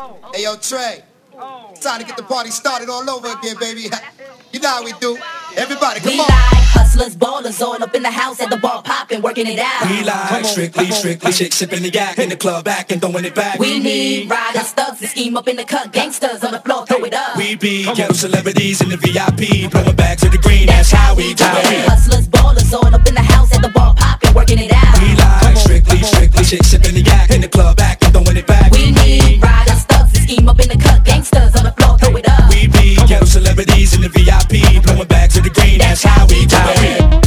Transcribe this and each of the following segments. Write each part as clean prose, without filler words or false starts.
Hey, yo, Trey. It's time to get the party started all over again, baby. You know how we do. Everybody, come we on. We like hustlers, ballers, all up in the house at the bar popping, working it out. We like strictly chicks sipping the yak in the club back and throwing it back. We need riders, thugs, and scheme up in the cut, gangsters on the floor, throw it up. We be ghetto celebrities in the VIP, blowing back to the green, that's how we do it. Hustlers, ballers, all up in the house at the bar popping, working it out. We like strictly chicks sipping the yak in the club back and throwing it back. We need riders, thugs, and scheme up in the cut, gangsters on the floor, throw it up. We be ghetto celebrities in the VIP, blowing back to the green, that's how we do it.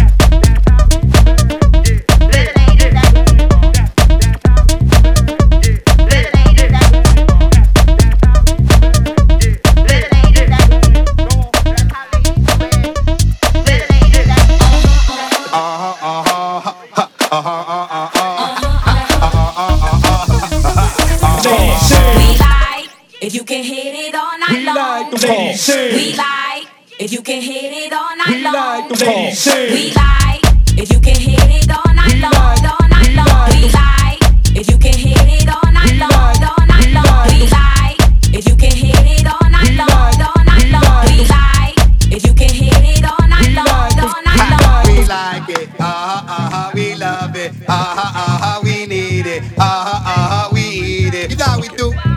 If you can hit it all night long, we like. If you can hit it all night long, we like. If you can hit it all night long, all night long, we like. If you can hit it all night long, all night long, we like. If you can hit it all night long, all night long, we like. If you can hit it all night long, all night long, we like it. We love it. We need it. We eat it. You know how we do.